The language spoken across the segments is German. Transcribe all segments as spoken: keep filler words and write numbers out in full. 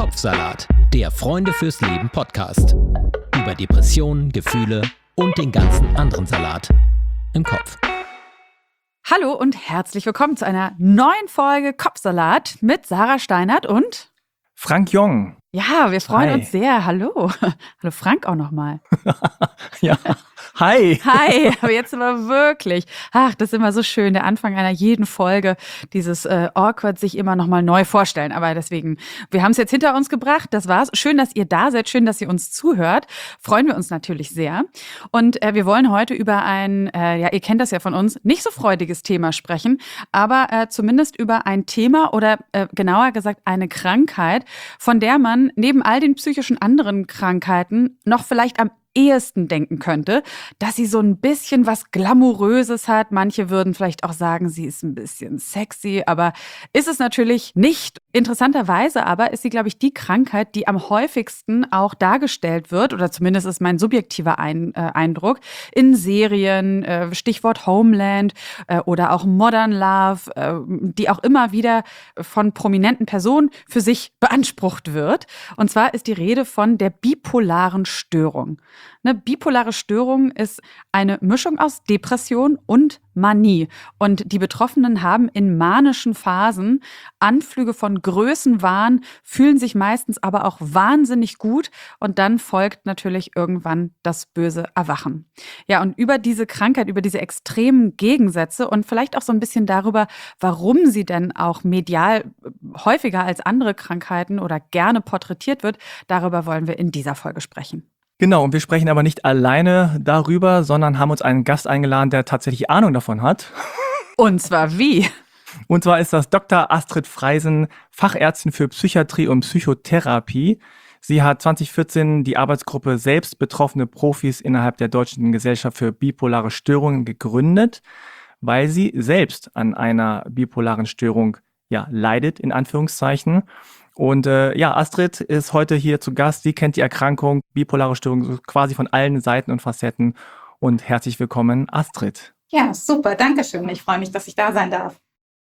Kopfsalat, der Freunde fürs Leben Podcast. Über Depressionen, Gefühle und den ganzen anderen Salat im Kopf. Hallo und herzlich willkommen zu einer neuen Folge Kopfsalat mit Sarah Steinert und Frank Jong. Ja, wir freuen Hi. uns sehr. Hallo. Hallo Frank auch nochmal. Ja, hi. Hi, aber jetzt aber wirklich. Ach, das ist immer so schön, der Anfang einer jeden Folge, dieses äh, awkward sich immer nochmal neu vorstellen. Aber deswegen, wir haben es jetzt hinter uns gebracht, das war's. Schön, dass ihr da seid, schön, dass ihr uns zuhört. Freuen wir uns natürlich sehr. Und äh, wir wollen heute über ein, äh, ja, ihr kennt das ja von uns, nicht so freudiges Thema sprechen, aber äh, zumindest über ein Thema oder äh, genauer gesagt eine Krankheit, von der man neben all den psychischen anderen Krankheiten noch vielleicht am ehesten denken könnte, dass sie so ein bisschen was Glamouröses hat. Manche würden vielleicht auch sagen, sie ist ein bisschen sexy, aber ist es natürlich nicht. Interessanterweise aber ist sie, glaube ich, die Krankheit, die am häufigsten auch dargestellt wird, oder zumindest ist mein subjektiver Ein, äh, Eindruck, in Serien, äh, Stichwort Homeland äh, oder auch Modern Love, äh, die auch immer wieder von prominenten Personen für sich beansprucht wird. Und zwar ist die Rede von der bipolaren Störung. Eine bipolare Störung ist eine Mischung aus Depression und Manie. Und die Betroffenen haben in manischen Phasen Anflüge von Größenwahn, fühlen sich meistens aber auch wahnsinnig gut. Und dann folgt natürlich irgendwann das böse Erwachen. Ja, und über diese Krankheit, über diese extremen Gegensätze und vielleicht auch so ein bisschen darüber, warum sie denn auch medial häufiger als andere Krankheiten oder gerne porträtiert wird, darüber wollen wir in dieser Folge sprechen. Genau, und wir sprechen aber nicht alleine darüber, sondern haben uns einen Gast eingeladen, der tatsächlich Ahnung davon hat. Und zwar wie? Und zwar ist das Doktor Astrid Freisen, Fachärztin für Psychiatrie und Psychotherapie. Sie hat zwanzig vierzehn die Arbeitsgruppe Selbst betroffene Profis innerhalb der Deutschen Gesellschaft für bipolare Störungen gegründet, weil sie selbst an einer bipolaren Störung ja, leidet, in Anführungszeichen. Und äh, ja, Astrid ist heute hier zu Gast. Sie kennt die Erkrankung, bipolare Störung so quasi von allen Seiten und Facetten. Und herzlich willkommen, Astrid. Ja, super, danke schön. Ich freue mich, dass ich da sein darf.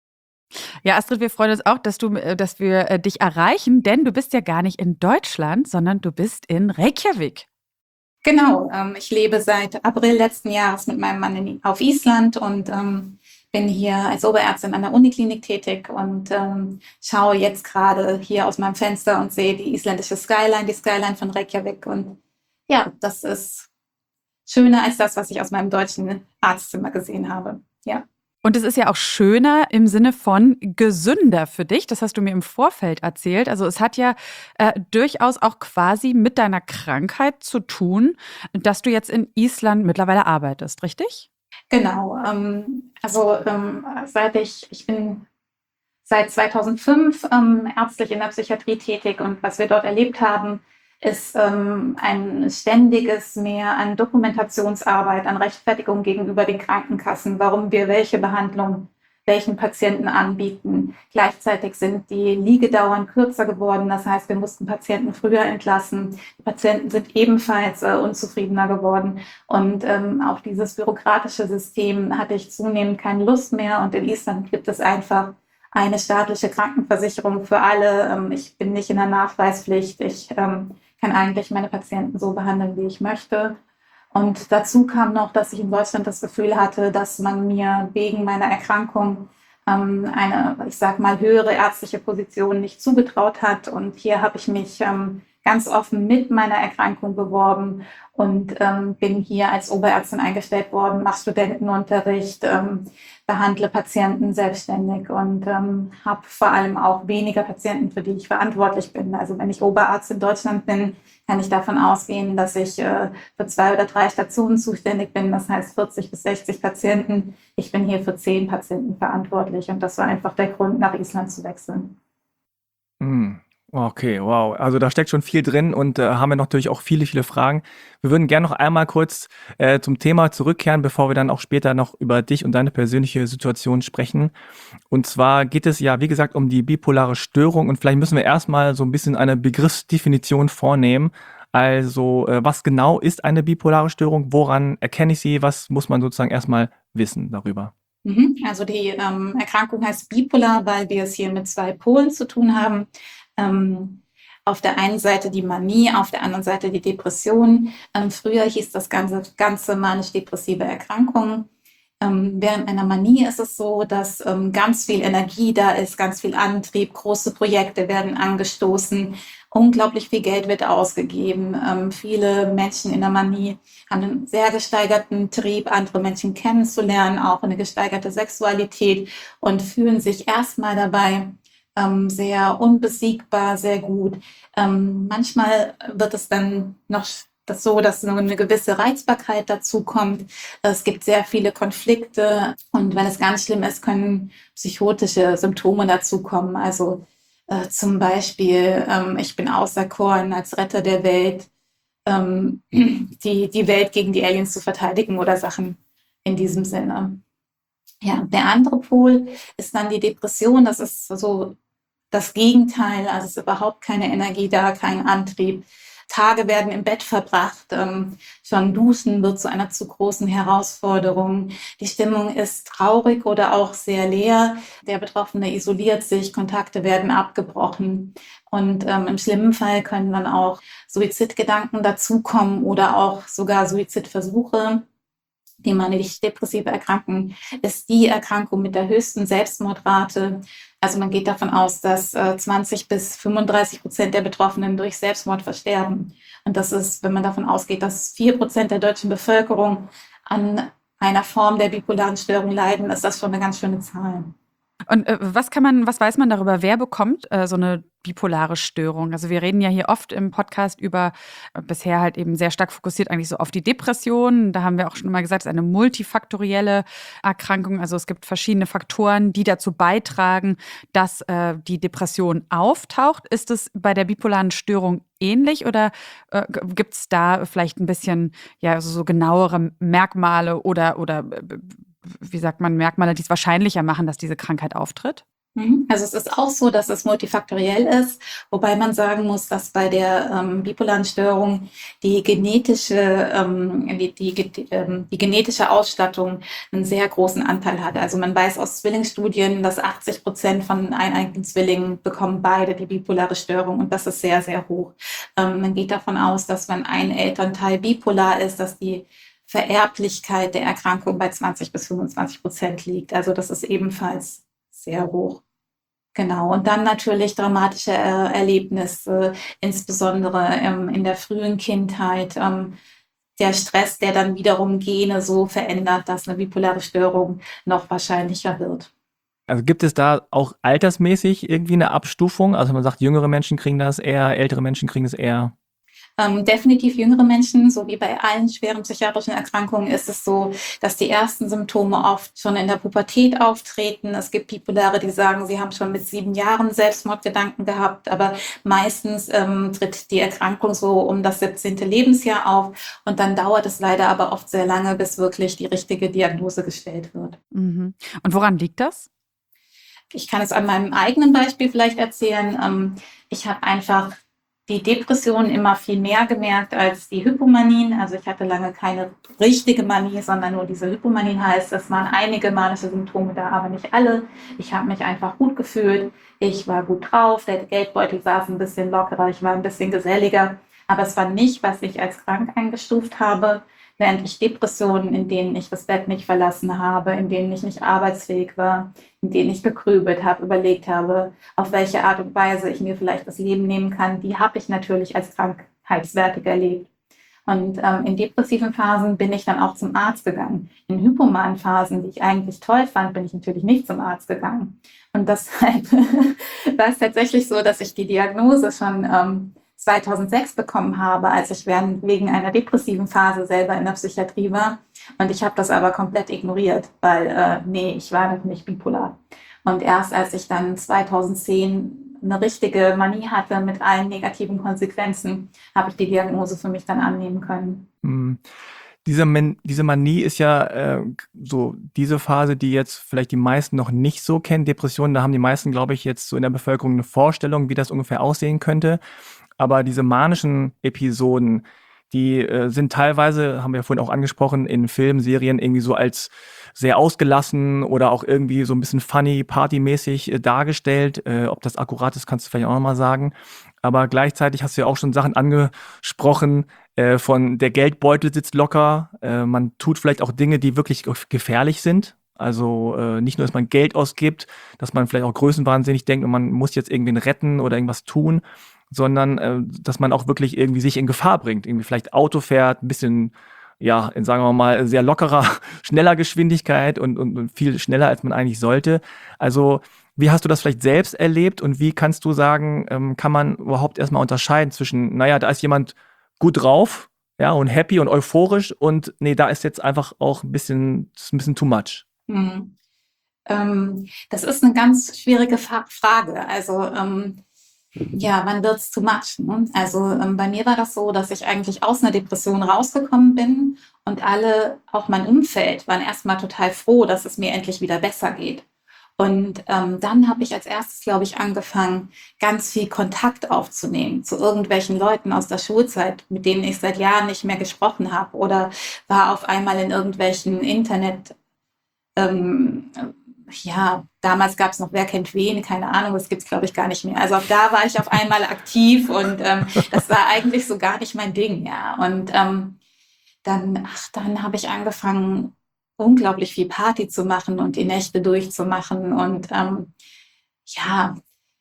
Ja, Astrid, wir freuen uns auch, dass, du, dass wir dich erreichen, denn du bist ja gar nicht in Deutschland, sondern du bist in Reykjavik. Genau, ähm, ich lebe seit April letzten Jahres mit meinem Mann in, auf Island und ähm, bin hier als Oberärztin an der Uniklinik tätig und ähm, schaue jetzt gerade hier aus meinem Fenster und sehe die isländische Skyline, die Skyline von Reykjavik. Und ja, das ist schöner als das, was ich aus meinem deutschen Arztzimmer gesehen habe. Ja. Und es ist ja auch schöner im Sinne von gesünder für dich. Das hast du mir im Vorfeld erzählt. Also es hat ja äh, durchaus auch quasi mit deiner Krankheit zu tun, dass du jetzt in Island mittlerweile arbeitest, richtig? Genau, ähm, also ähm, seit ich, ich bin seit zweitausendfünf ähm, ärztlich in der Psychiatrie tätig und was wir dort erlebt haben, ist ähm, ein ständiges Mehr an Dokumentationsarbeit, an Rechtfertigung gegenüber den Krankenkassen, warum wir welche Behandlung welchen Patienten anbieten. Gleichzeitig sind die Liegedauern kürzer geworden, das heißt, wir mussten Patienten früher entlassen. Die Patienten sind ebenfalls äh, unzufriedener geworden und ähm, auf dieses bürokratische System hatte ich zunehmend keine Lust mehr und in Island gibt es einfach eine staatliche Krankenversicherung für alle. Ähm, ich bin nicht in der Nachweispflicht, ich ähm, kann eigentlich meine Patienten so behandeln, wie ich möchte. Und dazu kam noch, dass ich in Deutschland das Gefühl hatte, dass man mir wegen meiner Erkrankung ähm, eine, ich sag mal, höhere ärztliche Position nicht zugetraut hat. Und hier habe ich mich ähm, ganz offen mit meiner Erkrankung beworben und ähm, bin hier als Oberärztin eingestellt worden, mache Studentenunterricht, ähm, behandle Patienten selbstständig und ähm, habe vor allem auch weniger Patienten, für die ich verantwortlich bin. Also wenn ich Oberarzt in Deutschland bin, kann ich davon ausgehen, dass ich äh, für zwei oder drei Stationen zuständig bin. Das heißt vierzig bis sechzig Patienten. Ich bin hier für zehn Patienten verantwortlich und das war einfach der Grund, nach Island zu wechseln. Mm. Okay, wow. Also da steckt schon viel drin und äh, haben wir natürlich auch viele, viele Fragen. Wir würden gerne noch einmal kurz äh, zum Thema zurückkehren, bevor wir dann auch später noch über dich und deine persönliche Situation sprechen. Und zwar geht es ja, wie gesagt, um die bipolare Störung und vielleicht müssen wir erstmal so ein bisschen eine Begriffsdefinition vornehmen. Also äh, was genau ist eine bipolare Störung? Woran erkenne ich sie? Was muss man sozusagen erstmal wissen darüber? Also die ähm, Erkrankung heißt bipolar, weil wir es hier mit zwei Polen zu tun haben. Ähm, auf der einen Seite die Manie, auf der anderen Seite die Depression. Ähm, früher hieß das Ganze, ganze manisch-depressive Erkrankung. Ähm, während einer Manie ist es so, dass ähm, ganz viel Energie da ist, ganz viel Antrieb, große Projekte werden angestoßen, unglaublich viel Geld wird ausgegeben. Ähm, viele Menschen in der Manie haben einen sehr gesteigerten Trieb, andere Menschen kennenzulernen, auch eine gesteigerte Sexualität und fühlen sich erstmal dabei ähm, sehr unbesiegbar, sehr gut. Ähm, manchmal wird es dann noch das so, dass nur eine gewisse Reizbarkeit dazu kommt. Es gibt sehr viele Konflikte und wenn es ganz schlimm ist, können psychotische Symptome dazukommen. Also äh, zum Beispiel, ähm, ich bin auserkoren als Retter der Welt, ähm, die, die Welt gegen die Aliens zu verteidigen oder Sachen in diesem Sinne. Ja, der andere Pol ist dann die Depression. Das ist so das Gegenteil. Also es ist überhaupt keine Energie da, kein Antrieb. Tage werden im Bett verbracht, ähm, schon Duschen wird zu einer zu großen Herausforderung. Die Stimmung ist traurig oder auch sehr leer. Der Betroffene isoliert sich, Kontakte werden abgebrochen und ähm, im schlimmen Fall können dann auch Suizidgedanken dazukommen oder auch sogar Suizidversuche. Die manisch-depressive Erkrankung ist die Erkrankung mit der höchsten Selbstmordrate. Also man geht davon aus, dass äh, zwanzig bis fünfunddreißig Prozent der Betroffenen durch Selbstmord versterben. Und das ist, wenn man davon ausgeht, dass vier Prozent der deutschen Bevölkerung an einer Form der bipolaren Störung leiden, ist das schon eine ganz schöne Zahl. Und äh, was kann man, was weiß man darüber, wer bekommt äh, so eine bipolare Störung? Also wir reden ja hier oft im Podcast über, äh, bisher halt eben sehr stark fokussiert eigentlich so auf die Depression. Da haben wir auch schon mal gesagt, es ist eine multifaktorielle Erkrankung. Also es gibt verschiedene Faktoren, die dazu beitragen, dass äh, die Depression auftaucht. Ist es bei der bipolaren Störung ähnlich oder äh, gibt es da vielleicht ein bisschen ja also so genauere Merkmale oder oder äh, wie sagt man, Merkmale, die es wahrscheinlicher machen, dass diese Krankheit auftritt? Also es ist auch so, dass es multifaktoriell ist, wobei man sagen muss, dass bei der ähm, bipolaren Störung die genetische, ähm, die, die, ähm, die genetische Ausstattung einen sehr großen Anteil hat. Also man weiß aus Zwillingsstudien, dass achtzig Prozent von eineigigen Zwillingen bekommen beide die bipolare Störung und das ist sehr, sehr hoch. Ähm, man geht davon aus, dass wenn ein Elternteil bipolar ist, dass die Vererblichkeit der Erkrankung bei zwanzig bis fünfundzwanzig Prozent liegt. Also das ist ebenfalls sehr hoch. Genau. Und dann natürlich dramatische äh, Erlebnisse, insbesondere ähm, in der frühen Kindheit. Ähm, der Stress, der dann wiederum Gene so verändert, dass eine bipolare Störung noch wahrscheinlicher wird. Also gibt es da auch altersmäßig irgendwie eine Abstufung? Also man sagt, jüngere Menschen kriegen das eher, ältere Menschen kriegen das eher. Ähm, definitiv jüngere Menschen, so wie bei allen schweren psychiatrischen Erkrankungen, ist es so, dass die ersten Symptome oft schon in der Pubertät auftreten. Es gibt Bipolare, die sagen, sie haben schon mit sieben Jahren Selbstmordgedanken gehabt, aber meistens ähm, tritt die Erkrankung so um das siebzehnte Lebensjahr auf und dann dauert es leider aber oft sehr lange, bis wirklich die richtige Diagnose gestellt wird. Mhm. Und woran liegt das? Ich kann es an meinem eigenen Beispiel vielleicht erzählen. Ähm, ich habe einfach die Depression immer viel mehr gemerkt als die Hypomanien. Also ich hatte lange keine richtige Manie, sondern nur diese Hypomanien heißt, es waren einige manische Symptome da, aber nicht alle. Ich habe mich einfach gut gefühlt. Ich war gut drauf, der Geldbeutel saß ein bisschen lockerer, ich war ein bisschen geselliger. Aber es war nicht, was ich als krank eingestuft habe, während ich Depressionen, in denen ich das Bett nicht verlassen habe, in denen ich nicht arbeitsfähig war, in denen ich gegrübelt habe, überlegt habe, auf welche Art und Weise ich mir vielleicht das Leben nehmen kann, die habe ich natürlich als krankheitswertig erlebt. Und ähm, in depressiven Phasen bin ich dann auch zum Arzt gegangen. In hypomanen Phasen, die ich eigentlich toll fand, bin ich natürlich nicht zum Arzt gegangen. Und deshalb war es tatsächlich so, dass ich die Diagnose schon ähm, zweitausendsechs bekommen habe, als ich während, wegen einer depressiven Phase selber in der Psychiatrie war. Und ich habe das aber komplett ignoriert, weil, äh, nee, ich war noch nicht bipolar. Und erst als ich dann zweitausendzehn eine richtige Manie hatte mit allen negativen Konsequenzen, habe ich die Diagnose für mich dann annehmen können. Hm. Diese, Man- diese Manie ist ja äh, so diese Phase, die jetzt vielleicht die meisten noch nicht so kennen. Depressionen, da haben die meisten, glaube ich, jetzt so in der Bevölkerung eine Vorstellung, wie das ungefähr aussehen könnte. Aber diese manischen Episoden, die äh, sind teilweise, haben wir vorhin auch angesprochen, in Filmen, Serien irgendwie so als sehr ausgelassen oder auch irgendwie so ein bisschen funny, partymäßig äh, dargestellt. Äh, ob das akkurat ist, kannst du vielleicht auch nochmal sagen. Aber gleichzeitig hast du ja auch schon Sachen angesprochen, äh, von der Geldbeutel sitzt locker. Äh, man tut vielleicht auch Dinge, die wirklich gefährlich sind. Also äh, nicht nur, dass man Geld ausgibt, dass man vielleicht auch größenwahnsinnig denkt und man muss jetzt irgendwen retten oder irgendwas tun, sondern äh, dass man auch wirklich irgendwie sich in Gefahr bringt. Irgendwie vielleicht Auto fährt, ein bisschen, ja, in, sagen wir mal, sehr lockerer, schneller Geschwindigkeit und, und, und viel schneller, als man eigentlich sollte. Also wie hast du das vielleicht selbst erlebt und wie kannst du sagen, ähm, kann man überhaupt erstmal unterscheiden zwischen, naja, da ist jemand gut drauf, ja, und happy und euphorisch und nee, da ist jetzt einfach auch ein bisschen, das ist ein bisschen too much. Hm. Ähm, das ist eine ganz schwierige Fa- Frage. Also ähm, ja, wann wird's too much? Ne? Also ähm, bei mir war das so, dass ich eigentlich aus einer Depression rausgekommen bin und alle, auch mein Umfeld, waren erstmal total froh, dass es mir endlich wieder besser geht. Und ähm, dann habe ich als erstes, glaube ich, angefangen, ganz viel Kontakt aufzunehmen zu irgendwelchen Leuten aus der Schulzeit, mit denen ich seit Jahren nicht mehr gesprochen habe, oder war auf einmal in irgendwelchen Internet, ähm, ja, damals gab es noch Wer kennt wen, keine Ahnung, das gibt's glaube ich gar nicht mehr. Also auch da war ich auf einmal aktiv und ähm, das war eigentlich so gar nicht mein Ding, ja. Und ähm, dann, ach, dann habe ich angefangen, unglaublich viel Party zu machen und die Nächte durchzumachen und ähm, ja,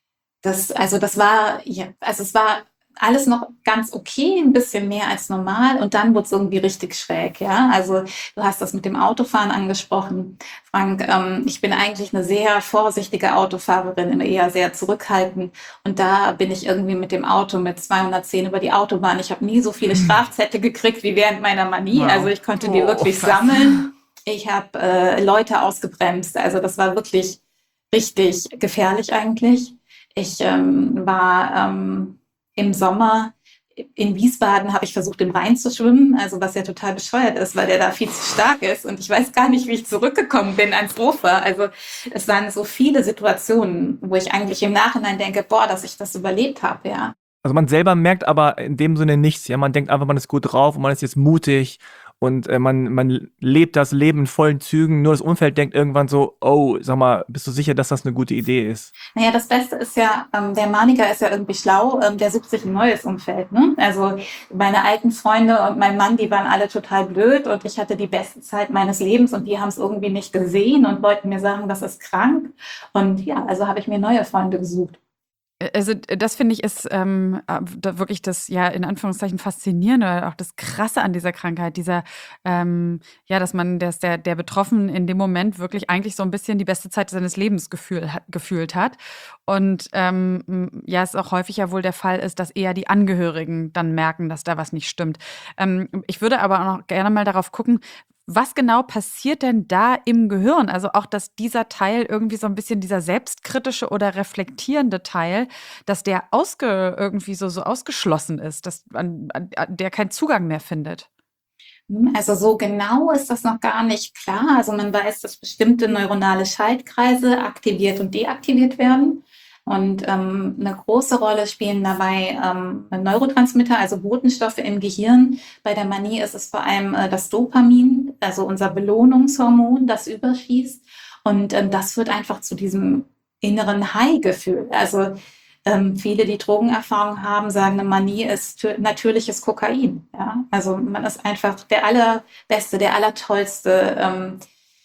das, also das war, ja, also es war alles noch ganz okay, ein bisschen mehr als normal und dann wurde es irgendwie richtig schräg, ja. Also du hast das mit dem Autofahren angesprochen, Frank. Ähm, ich bin eigentlich eine sehr vorsichtige Autofahrerin, immer eher sehr zurückhaltend und da bin ich irgendwie mit dem Auto mit zweihundertzehn über die Autobahn. Ich habe nie so viele Strafzettel gekriegt wie während meiner Manie. Wow. Also ich konnte die Oh, wirklich krass. sammeln. Ich habe äh, Leute ausgebremst. Also das war wirklich richtig gefährlich eigentlich. Ich ähm, war ähm, im Sommer in Wiesbaden, habe ich versucht, im Rhein zu schwimmen, also was ja total bescheuert ist, weil der da viel zu stark ist. Und ich weiß gar nicht, wie ich zurückgekommen bin ans Ufer. Also es waren so viele Situationen, wo ich eigentlich im Nachhinein denke, boah, dass ich das überlebt habe, ja. Also man selber merkt aber in dem Sinne nichts. Ja, man denkt einfach, man ist gut drauf und man ist jetzt mutig und äh, man, man lebt das Leben in vollen Zügen. Nur das Umfeld denkt irgendwann so, oh, sag mal, bist du sicher, dass das eine gute Idee ist? Naja, das Beste ist ja, ähm, der Maniker ist ja irgendwie schlau, ähm, der sucht sich ein neues Umfeld. Ne? Also meine alten Freunde und mein Mann, die waren alle total blöd und ich hatte die beste Zeit meines Lebens und die haben es irgendwie nicht gesehen und wollten mir sagen, das ist krank. Und ja, also habe ich mir neue Freunde gesucht. Also das finde ich ist ähm, da wirklich das, ja, in Anführungszeichen faszinierende, oder auch das Krasse an dieser Krankheit, dieser, ähm, ja, dass man, dass der, der Betroffene in dem Moment wirklich eigentlich so ein bisschen die beste Zeit seines Lebens gefühl, hat, gefühlt hat. Und ähm, ja, es auch häufig ja wohl der Fall ist, dass eher die Angehörigen dann merken, dass da was nicht stimmt. Ähm, ich würde aber auch noch gerne mal darauf gucken, was genau passiert denn da im Gehirn? Also auch, dass dieser Teil irgendwie so ein bisschen dieser selbstkritische oder reflektierende Teil, dass der ausge, irgendwie so, so ausgeschlossen ist, dass an, an, der keinen Zugang mehr findet. Also so genau ist das noch gar nicht klar. Also man weiß, dass bestimmte neuronale Schaltkreise aktiviert und deaktiviert werden. Und ähm, eine große Rolle spielen dabei ähm, Neurotransmitter, also Botenstoffe im Gehirn. Bei der Manie ist es vor allem äh, das Dopamin, also unser Belohnungshormon, das überschießt. Und ähm, das führt einfach zu diesem inneren High-Gefühl. Also ähm, viele, die Drogenerfahrung haben, sagen, eine Manie ist tö- natürliches Kokain. Ja? Also man ist einfach der Allerbeste, der Allertollste. Ähm,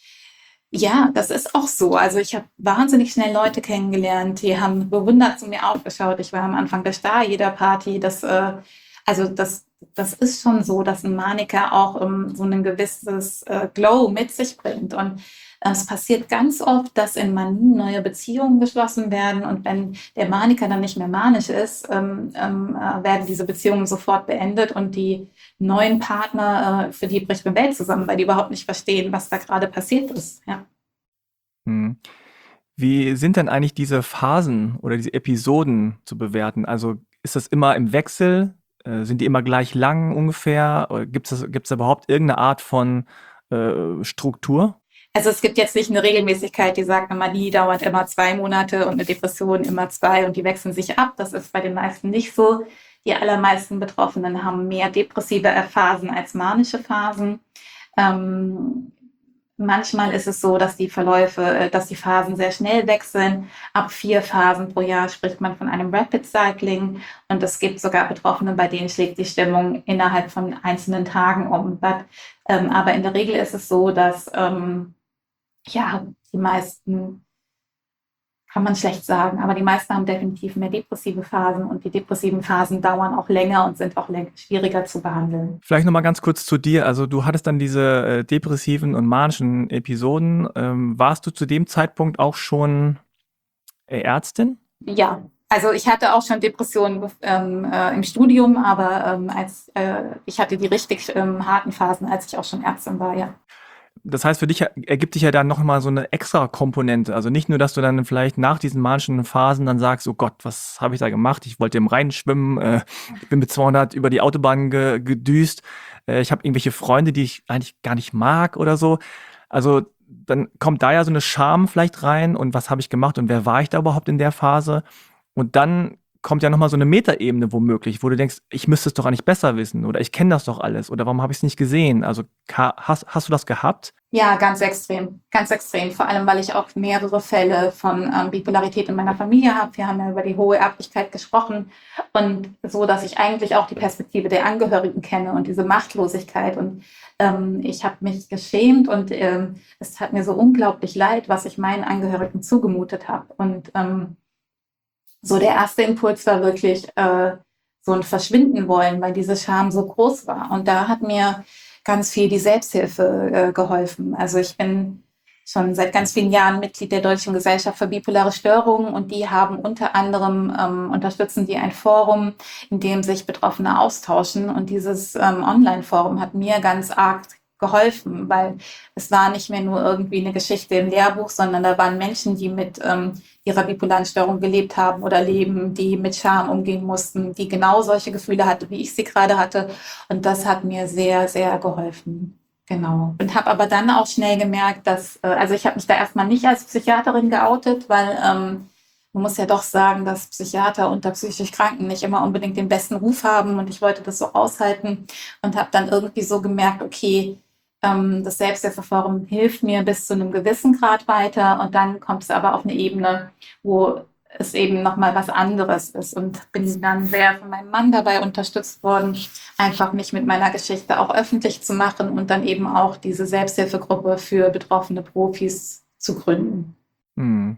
Ja, das ist auch so. Also ich habe wahnsinnig schnell Leute kennengelernt, die haben bewundert zu mir aufgeschaut. Ich war am Anfang der Star jeder Party. Das, äh, also das, das ist schon so, dass ein Maniker auch ähm, so ein gewisses äh, Glow mit sich bringt. Und äh, es passiert ganz oft, dass in Manien neue Beziehungen geschlossen werden. Und wenn der Maniker dann nicht mehr manisch ist, ähm, ähm, äh, werden diese Beziehungen sofort beendet und die neuen Partner, äh, für die bricht eine Welt zusammen, weil die überhaupt nicht verstehen, was da gerade passiert ist. Ja. Hm. Wie sind denn eigentlich diese Phasen oder diese Episoden zu bewerten? Also ist das immer im Wechsel? Äh, sind die immer gleich lang ungefähr? Oder gibt es gibt's da überhaupt irgendeine Art von äh, Struktur? Also es gibt jetzt nicht eine Regelmäßigkeit, die sagt, eine Manie dauert immer zwei Monate und eine Depression immer zwei und die wechseln sich ab. Das ist bei den meisten nicht so. die allermeisten Betroffenen haben mehr depressive Phasen als manische Phasen. Ähm, manchmal ist es so, dass die Verläufe, dass die Phasen sehr schnell wechseln. Ab vier Phasen pro Jahr spricht man von einem Rapid Cycling. Und es gibt sogar Betroffene, bei denen schlägt die Stimmung innerhalb von einzelnen Tagen um. But, ähm, aber in der Regel ist es so, dass ähm, ja, die meisten, kann man schlecht sagen, aber die meisten haben definitiv mehr depressive Phasen und die depressiven Phasen dauern auch länger und sind auch läng- schwieriger zu behandeln. Vielleicht nochmal ganz kurz zu dir. Also du hattest dann diese äh, depressiven und manischen Episoden. Ähm, warst du zu dem Zeitpunkt auch schon äh, Ärztin? Ja, also ich hatte auch schon Depressionen ähm, äh, im Studium, aber ähm, als äh, ich hatte die richtig ähm, harten Phasen, als ich auch schon Ärztin war, ja. Das heißt, für dich ergibt sich ja dann nochmal so eine extra Komponente. Also nicht nur, dass du dann vielleicht nach diesen manischen Phasen dann sagst, oh Gott, was habe ich da gemacht? Ich wollte im Rhein schwimmen, äh, ich bin mit zweihundert über die Autobahn ge- gedüst, äh, ich habe irgendwelche Freunde, die ich eigentlich gar nicht mag oder so. Also dann kommt da ja so eine Scham vielleicht rein und was habe ich gemacht und wer war ich da überhaupt in der Phase? Und dann kommt ja nochmal so eine Metaebene womöglich, wo du denkst, ich müsste es doch eigentlich besser wissen oder ich kenne das doch alles oder warum habe ich es nicht gesehen? Also ka- hast, hast du das gehabt? Ja, ganz extrem, ganz extrem. Vor allem, weil ich auch mehrere Fälle von ähm, Bipolarität in meiner Familie habe. Wir haben ja über die hohe Erblichkeit gesprochen und so, dass ich eigentlich auch die Perspektive der Angehörigen kenne und diese Machtlosigkeit. Und ähm, ich habe mich geschämt und ähm, es tat mir so unglaublich leid, was ich meinen Angehörigen zugemutet habe. Und ähm, so der erste Impuls war wirklich äh, so ein Verschwinden wollen, weil diese Scham so groß war. Und da hat mir ganz viel die Selbsthilfe äh, geholfen. Also ich bin schon seit ganz vielen Jahren Mitglied der Deutschen Gesellschaft für bipolare Störungen und die haben unter anderem, ähm, unterstützen die ein Forum, in dem sich Betroffene austauschen und dieses ähm, Online-Forum hat mir ganz arg geholfen, weil es war nicht mehr nur irgendwie eine Geschichte im Lehrbuch, sondern da waren Menschen, die mit ähm, ihrer bipolaren Störung gelebt haben oder leben, die mit Scham umgehen mussten, die genau solche Gefühle hatte, wie ich sie gerade hatte. Und das hat mir sehr, sehr geholfen. Genau. Und habe aber dann auch schnell gemerkt, dass, äh, also ich habe mich da erstmal nicht als Psychiaterin geoutet, weil ähm, man muss ja doch sagen, dass Psychiater unter psychisch Kranken nicht immer unbedingt den besten Ruf haben und ich wollte das so aushalten und habe dann irgendwie so gemerkt, okay, ähm, das Selbsthilfeforum hilft mir bis zu einem gewissen Grad weiter und dann kommt es aber auf eine Ebene, wo es eben nochmal was anderes ist und bin dann sehr von meinem Mann dabei unterstützt worden, einfach mich mit meiner Geschichte auch öffentlich zu machen und dann eben auch diese Selbsthilfegruppe für betroffene Profis zu gründen. Hm.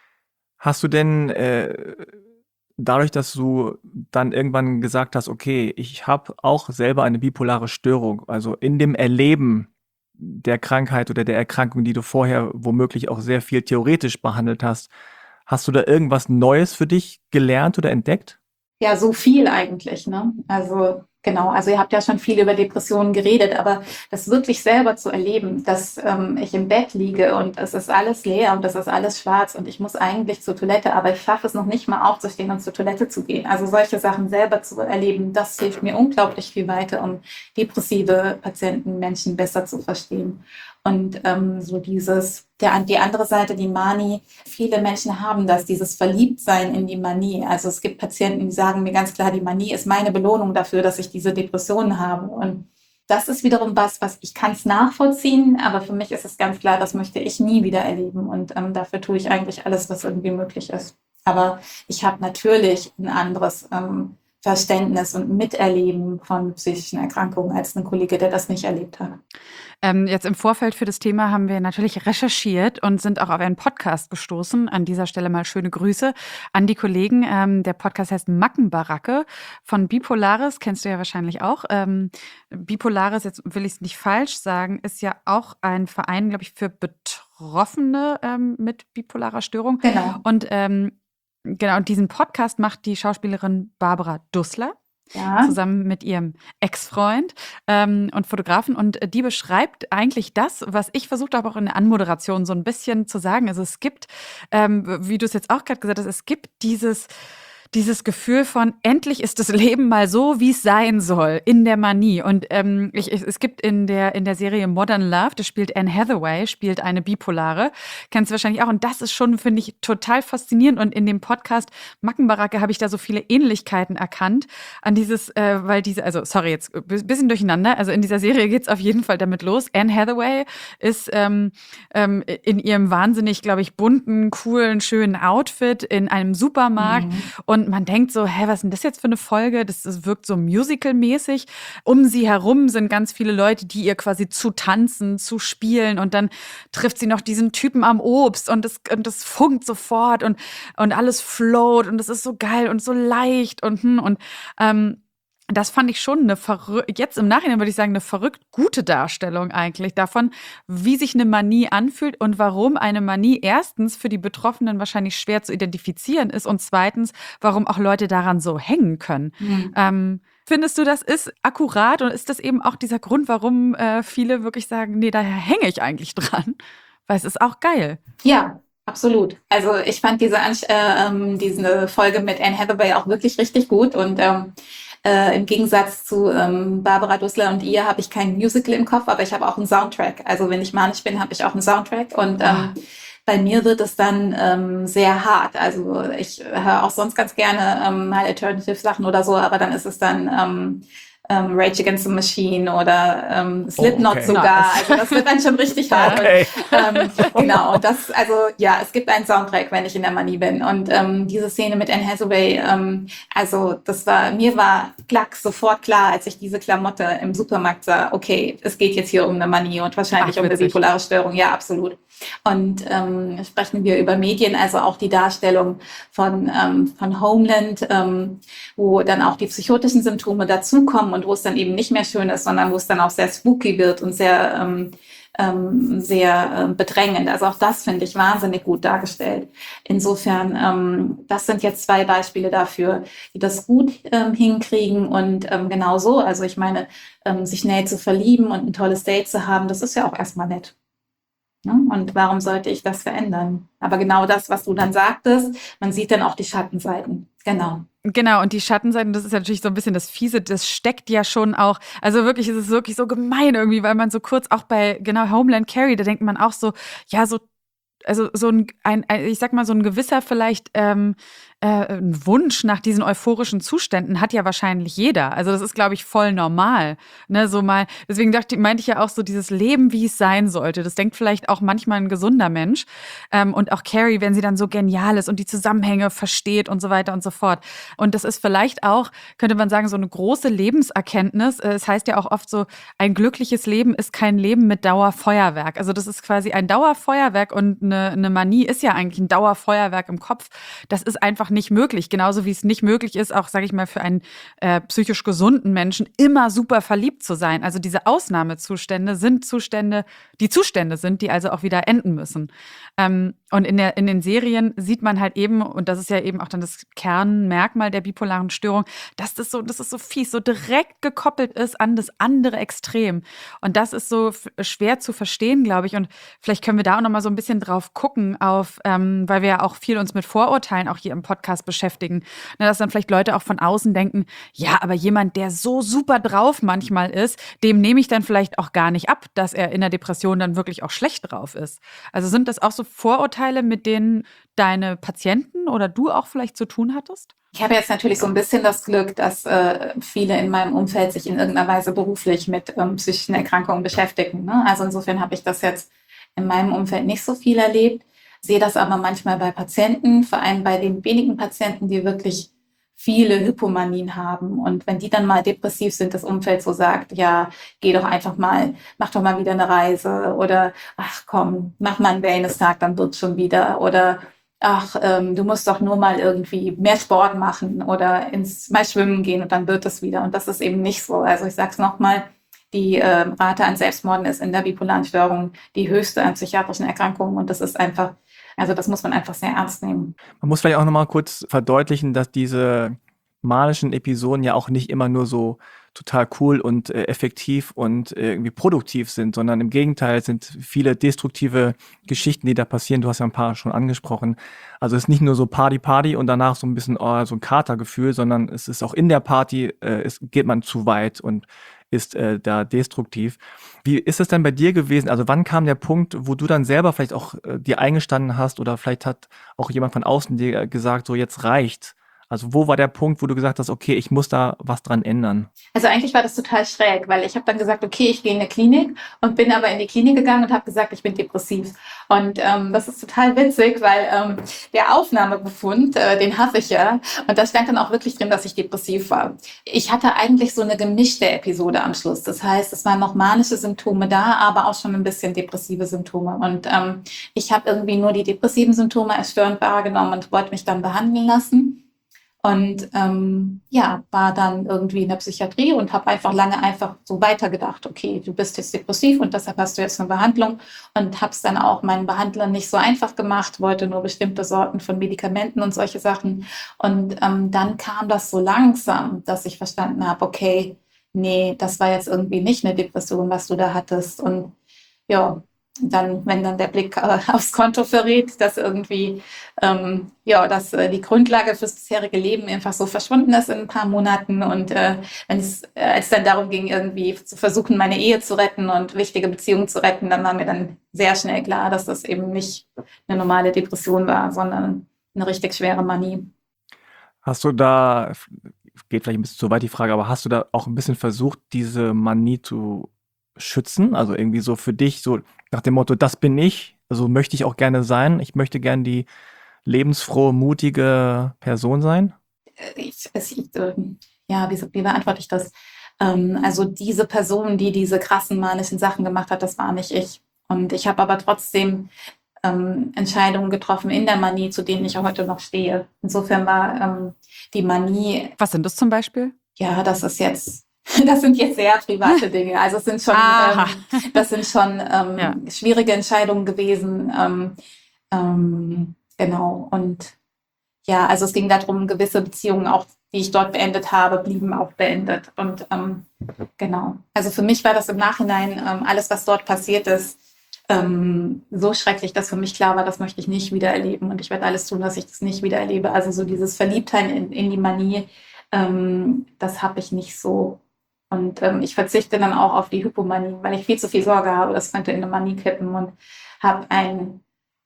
Hast du denn äh, dadurch, dass du dann irgendwann gesagt hast, okay, ich habe auch selber eine bipolare Störung, also in dem Erleben der Krankheit oder der Erkrankung, die du vorher womöglich auch sehr viel theoretisch behandelt hast, hast du da irgendwas Neues für dich gelernt oder entdeckt? Ja, so viel eigentlich, ne? Also genau, also ihr habt ja schon viel über Depressionen geredet, aber das wirklich selber zu erleben, dass ähm, ich im Bett liege und es ist alles leer und es ist alles schwarz und ich muss eigentlich zur Toilette, aber ich schaffe es noch nicht mal aufzustehen und zur Toilette zu gehen. Also solche Sachen selber zu erleben, das hilft mir unglaublich viel weiter, um depressive Patienten, Menschen besser zu verstehen. Und ähm, so dieses, der, die andere Seite, die Manie, viele Menschen haben das, dieses Verliebtsein in die Manie. Also es gibt Patienten, die sagen mir ganz klar, die Manie ist meine Belohnung dafür, dass ich diese Depressionen habe. Und das ist wiederum was, was ich kann es nachvollziehen, aber für mich ist es ganz klar, das möchte ich nie wieder erleben. Und ähm, dafür tue ich eigentlich alles, was irgendwie möglich ist. Aber ich habe natürlich ein anderes ähm, Verständnis und Miterleben von psychischen Erkrankungen als ein Kollege, der das nicht erlebt hat. Ähm, jetzt im Vorfeld für das Thema haben wir natürlich recherchiert und sind auch auf einen Podcast gestoßen. An dieser Stelle mal schöne Grüße an die Kollegen. Ähm, der Podcast heißt Mackenbaracke von Bipolaris, kennst du ja wahrscheinlich auch. Ähm, Bipolaris, jetzt will ich es nicht falsch sagen, ist ja auch ein Verein, glaube ich, für Betroffene ähm, mit bipolarer Störung. Genau. Und ähm, genau, und diesen Podcast macht die Schauspielerin Barbara Dussler. Ja. Zusammen mit ihrem Ex-Freund ähm, und Fotografen. Und die beschreibt eigentlich das, was ich versucht habe, auch in der Anmoderation so ein bisschen zu sagen. Also es gibt, ähm, wie du es jetzt auch gerade gesagt hast, es gibt dieses, dieses Gefühl von, endlich ist das Leben mal so, wie es sein soll, in der Manie. Und ähm, ich, ich, es gibt in der, in der Serie Modern Love, das spielt Anne Hathaway, spielt eine Bipolare, kennst du wahrscheinlich auch. Und das ist schon, finde ich, total faszinierend. Und in dem Podcast Mackenbaracke habe ich da so viele Ähnlichkeiten erkannt an dieses, äh, weil diese, also sorry, jetzt ein bisschen durcheinander, also in dieser Serie geht es auf jeden Fall damit los. Anne Hathaway ist ähm, ähm, in ihrem wahnsinnig, glaube ich, bunten, coolen, schönen Outfit in einem Supermarkt. Mhm. Und man denkt so, hä, was ist denn das jetzt für eine Folge? Das, das wirkt so musical-mäßig. Um sie herum sind ganz viele Leute, die ihr quasi zu tanzen, zu spielen. Und dann trifft sie noch diesen Typen am Obst und das, und das funkt sofort und, und alles float und das ist so geil und so leicht und, und ähm, das fand ich schon eine verrückt, jetzt im Nachhinein würde ich sagen, eine verrückt gute Darstellung eigentlich davon, wie sich eine Manie anfühlt und warum eine Manie erstens für die Betroffenen wahrscheinlich schwer zu identifizieren ist und zweitens, warum auch Leute daran so hängen können. Mhm. Ähm, findest du, das ist akkurat und ist das eben auch dieser Grund, warum äh, viele wirklich sagen, nee, daher hänge ich eigentlich dran? Weil es ist auch geil. Ja. Absolut. Also ich fand diese, äh, diese Folge mit Anne Hathaway auch wirklich richtig gut und ähm, äh, im Gegensatz zu ähm, Barbara Dussler und ihr habe ich kein Musical im Kopf, aber ich habe auch einen Soundtrack. Also wenn ich manisch bin, habe ich auch einen Soundtrack und ähm, bei mir wird es dann ähm, sehr hart. Also ich höre auch sonst ganz gerne ähm, mal Alternative-Sachen oder so, aber dann ist es dann ähm, Um, Rage Against the Machine oder ähm, Slipknot oh, okay. sogar. Also das wird dann schon richtig hart. Okay. Und, ähm, genau. Und das, also ja, es gibt einen Soundtrack, wenn ich in der Manie bin. Und ähm, diese Szene mit Anne Hathaway, ähm, also das war, mir war klack sofort klar, als ich diese Klamotte im Supermarkt sah, okay, es geht jetzt hier um eine Manie und wahrscheinlich Ach, um eine bipolare Störung. Ja, absolut. Und ähm, sprechen wir über Medien, also auch die Darstellung von, ähm, von Homeland, ähm, wo dann auch die psychotischen Symptome dazukommen und wo es dann eben nicht mehr schön ist, sondern wo es dann auch sehr spooky wird und sehr, ähm, ähm, sehr äh, bedrängend. Also auch das finde ich wahnsinnig gut dargestellt. Insofern, ähm, das sind jetzt zwei Beispiele dafür, die das gut ähm, hinkriegen und ähm, genau so. Also ich meine, ähm, sich schnell zu verlieben und ein tolles Date zu haben, das ist ja auch erstmal nett. Und warum sollte ich das verändern? Aber genau das, was du dann sagtest, man sieht dann auch die Schattenseiten. Genau. Genau, und die Schattenseiten, das ist natürlich so ein bisschen das Fiese, das steckt ja schon auch, also wirklich, es ist wirklich so gemein irgendwie, weil man so kurz auch bei, genau, Homeland Carrie, da denkt man auch so, ja, so, also so ein, ein ich sag mal, so ein gewisser vielleicht ähm, äh, ein Wunsch nach diesen euphorischen Zuständen hat ja wahrscheinlich jeder. Also das ist, glaube ich, voll normal. Ne, so mal, deswegen dachte, meinte ich ja auch so, dieses Leben, wie es sein sollte. Das denkt vielleicht auch manchmal ein gesunder Mensch. Ähm, und auch Carrie, wenn sie dann so genial ist und die Zusammenhänge versteht und so weiter und so fort. Und das ist vielleicht auch, könnte man sagen, so eine große Lebenserkenntnis. Es heißt ja auch oft so, ein glückliches Leben ist kein Leben mit Dauerfeuerwerk. Also das ist quasi ein Dauerfeuerwerk und eine, eine Manie ist ja eigentlich ein Dauerfeuerwerk im Kopf. Das ist einfach nicht möglich. Genauso wie es nicht möglich ist, auch, sage ich mal, für einen äh, psychisch gesunden Menschen immer super verliebt zu sein. Also diese Ausnahmezustände sind Zustände, die Zustände sind, die also auch wieder enden müssen. Ähm, und in, der, in den Serien sieht man halt eben, und das ist ja eben auch dann das Kernmerkmal der bipolaren Störung, dass das so, das ist so fies, so direkt gekoppelt ist an das andere Extrem. Und das ist so f- schwer zu verstehen, glaube ich. Und vielleicht können wir da auch noch mal so ein bisschen drauf gucken, auf, ähm, weil wir ja auch viel uns mit Vorurteilen auch hier im Podcast beschäftigen. Ne, dass dann vielleicht Leute auch von außen denken, ja, aber jemand, der so super drauf manchmal ist, dem nehme ich dann vielleicht auch gar nicht ab, dass er in der Depression dann wirklich auch schlecht drauf ist. Also sind das auch so Vorurteile, mit denen deine Patienten oder du auch vielleicht zu tun hattest? Ich habe jetzt natürlich so ein bisschen das Glück, dass äh, viele in meinem Umfeld sich in irgendeiner Weise beruflich mit ähm, psychischen Erkrankungen beschäftigen. Ne? Also insofern habe ich das jetzt in meinem Umfeld nicht so viel erlebt. Sehe das aber manchmal bei Patienten, vor allem bei den wenigen Patienten, die wirklich viele Hypomanien haben. Und wenn die dann mal depressiv sind, das Umfeld so sagt, ja, geh doch einfach mal, mach doch mal wieder eine Reise oder ach komm, mach mal einen Wellness-Tag, dann wird's schon wieder. Oder ach, ähm, du musst doch nur mal irgendwie mehr Sport machen oder ins mal schwimmen gehen und dann wird es wieder. Und das ist eben nicht so. Also ich sag's nochmal, die äh, Rate an Selbstmorden ist in der bipolaren Störung die höchste an psychiatrischen Erkrankungen und das ist einfach, also das muss man einfach sehr ernst nehmen. Man muss vielleicht auch nochmal kurz verdeutlichen, dass diese manischen Episoden ja auch nicht immer nur so total cool und äh, effektiv und äh, irgendwie produktiv sind, sondern im Gegenteil sind viele destruktive Geschichten, die da passieren. Du hast ja ein paar schon angesprochen. Also es ist nicht nur so Party, Party und danach so ein bisschen oh, so ein Katergefühl, sondern es ist auch in der Party, äh, es geht man zu weit und ist äh, da destruktiv. Wie ist es denn bei dir gewesen? Also wann kam der Punkt, wo du dann selber vielleicht auch äh, dir eingestanden hast oder vielleicht hat auch jemand von außen dir gesagt, so jetzt reicht? Also wo war der Punkt, wo du gesagt hast, okay, ich muss da was dran ändern? Also eigentlich war das total schräg, weil ich habe dann gesagt, okay, ich gehe in eine Klinik und bin aber in die Klinik gegangen und habe gesagt, ich bin depressiv. Und ähm, das ist total witzig, weil ähm, der Aufnahmebefund, äh, den habe ich ja, und da stand dann auch wirklich drin, dass ich depressiv war. Ich hatte eigentlich so eine gemischte Episode am Schluss. Das heißt, es waren noch manische Symptome da, aber auch schon ein bisschen depressive Symptome. Und ähm, ich habe irgendwie nur die depressiven Symptome als störend wahrgenommen und wollte mich dann behandeln lassen. Und ähm, ja, war dann irgendwie in der Psychiatrie und habe einfach lange einfach so weitergedacht, okay, du bist jetzt depressiv und deshalb hast du jetzt eine Behandlung, und habe es dann auch meinen Behandlern nicht so einfach gemacht, wollte nur bestimmte Sorten von Medikamenten und solche Sachen. Und ähm, dann kam das so langsam, dass ich verstanden habe, okay, nee, das war jetzt irgendwie nicht eine Depression, was du da hattest. Und ja, dann, wenn dann der Blick äh, aufs Konto verrät, dass irgendwie ähm, ja, dass äh, die Grundlage fürs bisherige Leben einfach so verschwunden ist in ein paar Monaten, und äh, wenn es äh, als dann darum ging, irgendwie zu versuchen, meine Ehe zu retten und wichtige Beziehungen zu retten, dann war mir dann sehr schnell klar, dass das eben nicht eine normale Depression war, sondern eine richtig schwere Manie. Hast du da, geht vielleicht ein bisschen zu weit die Frage, aber hast du da auch ein bisschen versucht, diese Manie zu schützen? Also irgendwie so für dich, so nach dem Motto, das bin ich, also möchte ich auch gerne sein. Ich möchte gerne die lebensfrohe, mutige Person sein. Ich, ich, äh, ja, wie, wie beantworte ich das? Ähm, also diese Person, die diese krassen manischen Sachen gemacht hat, das war nicht ich. Und ich habe aber trotzdem ähm, Entscheidungen getroffen in der Manie, zu denen ich auch heute noch stehe. Insofern war ähm, die Manie. Was sind das zum Beispiel? Ja, das ist jetzt. Das sind jetzt sehr private Dinge. Also es sind schon, ähm, das sind schon ähm, ja. schwierige Entscheidungen gewesen. Ähm, ähm, genau. Und ja, also es ging darum, gewisse Beziehungen, auch die ich dort beendet habe, blieben auch beendet. Und ähm, genau. Also für mich war das im Nachhinein ähm, alles, was dort passiert ist, ähm, so schrecklich, dass für mich klar war, das möchte ich nicht wieder erleben. Und ich werde alles tun, dass ich das nicht wieder erlebe. Also so dieses Verliebtheit in, in die Manie, ähm, das habe ich nicht so. Und ähm, ich verzichte dann auch auf die Hypomanie, weil ich viel zu viel Sorge habe, das könnte in eine Manie kippen, und habe ein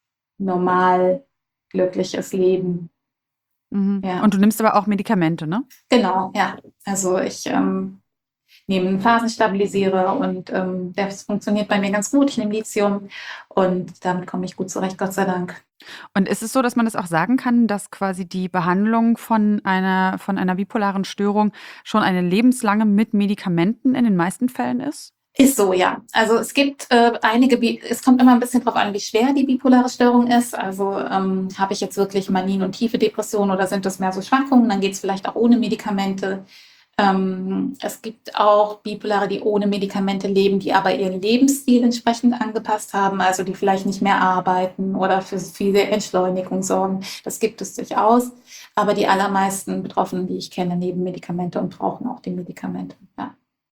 normal glückliches Leben. Mhm. Ja. Und du nimmst aber auch Medikamente, ne? Genau, ja. Also ich ähm, nehme einen Phasenstabilisierer und ähm, das funktioniert bei mir ganz gut. Ich nehme Lithium und damit komme ich gut zurecht, Gott sei Dank. Und ist es so, dass man das auch sagen kann, dass quasi die Behandlung von einer, von einer bipolaren Störung schon eine lebenslange mit Medikamenten in den meisten Fällen ist? Ist so, ja. Also es gibt äh, einige, Bi- es kommt immer ein bisschen drauf an, wie schwer die bipolare Störung ist. Also ähm, habe ich jetzt wirklich Manien und tiefe Depressionen oder sind das mehr so Schwankungen? Dann geht es vielleicht auch ohne Medikamente. Ähm, es gibt auch Bipolare, die ohne Medikamente leben, die aber ihren Lebensstil entsprechend angepasst haben, also die vielleicht nicht mehr arbeiten oder für viele Entschleunigung sorgen. Das gibt es durchaus. Aber die allermeisten Betroffenen, die ich kenne, nehmen Medikamente und brauchen auch die Medikamente. Ja.